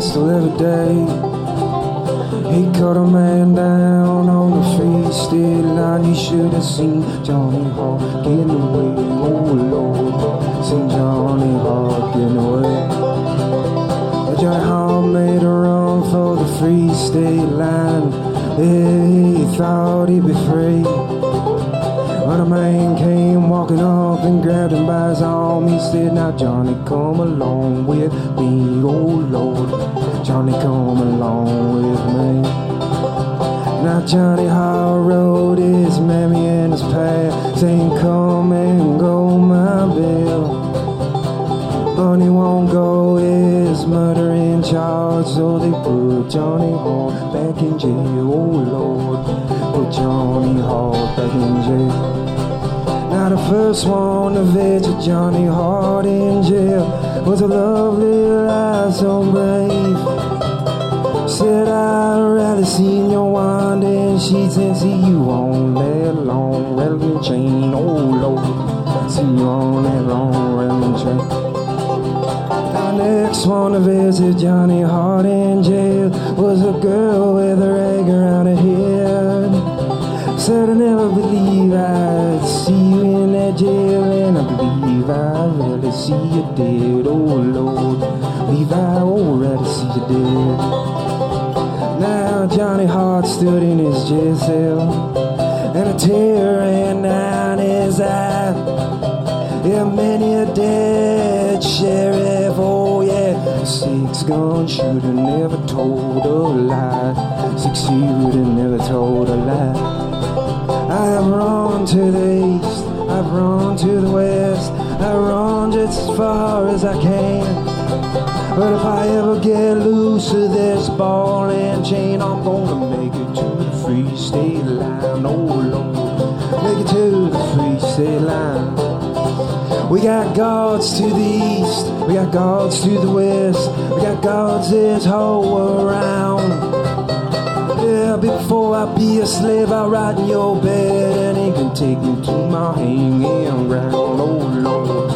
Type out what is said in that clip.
pistol every day. He cut a man down on the free state line. You should have seen Johnny Hawk getting away. Oh Lord, seen Johnny Hawk getting away. Johnny Hawk made a run for the free state line. Yeah, he thought he'd be free. When a man came walking up and grabbed him by his arm, he said, now Johnny, come along with me, oh Lord. Johnny, come along with me. Now Johnny Hawk rode his mammy in his path, saying, come and go, my Bill. But he won't go, his murdering charge, so they put Johnny Hawk back in jail, oh Lord. Put Johnny Hawk back in jail. Now the first one to visit Johnny Hawk in jail was a lovely life so brave. Said I'd rather see your winding sheets and see you on that long rattling chain, oh Lord. See you on that long rattling chain. Next one to visit Johnny Hawk in jail was a girl with a rag around her head. Said I never believe I'd see you in that jail, and I believe I'd rather see you dead, oh Lord. Believe I would rather see you dead. Now Johnny Hawk stood in his jail cell, and a tear ran down his eye. Yeah, many a dead sheriff, oh yeah. 6-gun shooter never told a lie. 6-shooter never told a lie. I have run to the east, I've run to the west, I run just as far as I can. But if I ever get loose of this ball and chain, I'm gonna make it to the free state line, oh Lord. Make it to the free state line. We got gods to the east, we got gods to the west, we got gods this whole around. Yeah, before I be a slave, I'll ride in your bed, and he can take me to my hanging ground, oh Lord.